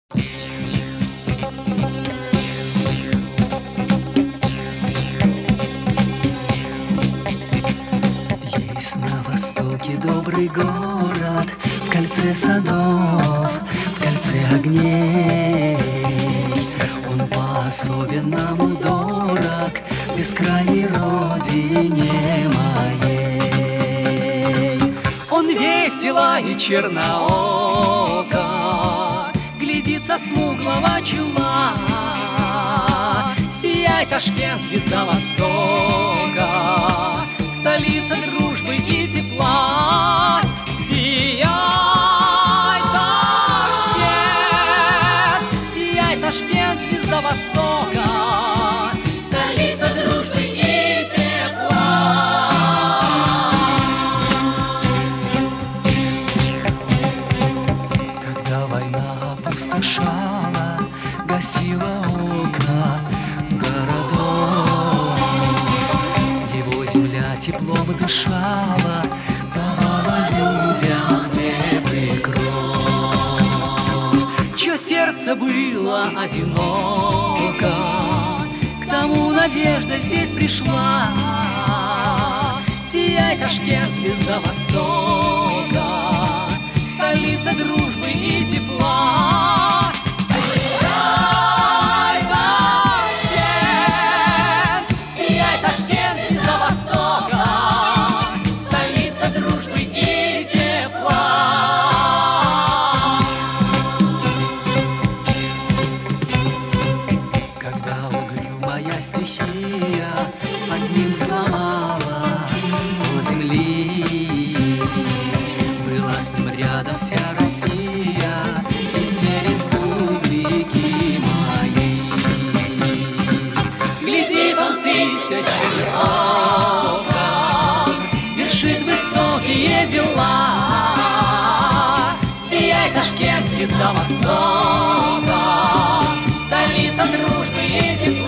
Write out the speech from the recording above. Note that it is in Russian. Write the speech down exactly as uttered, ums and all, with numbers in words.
Есть на востоке добрый город, в кольце садов, в кольце огней. Он по-особенному дорог бескрайней родине моей. Он весело и чернооко глядится смуглого чела. Сияй, Ташкент, звезда Востока, столица дружбы и тепла. Сияй, Ташкент, сияй, Ташкент, звезда Востока, столица дружбы и тепла. Когда война опустошала, гасила окна городов, его земля теплом дышала, давала людям хлеб и кровь. Чье сердце было одиноко, к тому надежда здесь пришла. Сияй, Ташкент, звезда Востока, столица дружбы и тепла. Сияй, Ташкент, сияй, Ташкент, звезда Востока, столица дружбы и тепла. Когда угрюмая стихия одним взломала пол земли, была с ним рядом вся Россия и все республики мои. Глядит он тысячами окон, вершит высокие дела. Сияй, Ташкент, звезда Востока, столица дружбы и тепла.